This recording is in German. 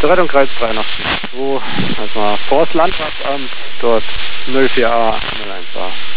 Zur Rettung Kreis 83, also vor das Landratsamt, dort 04a 01a.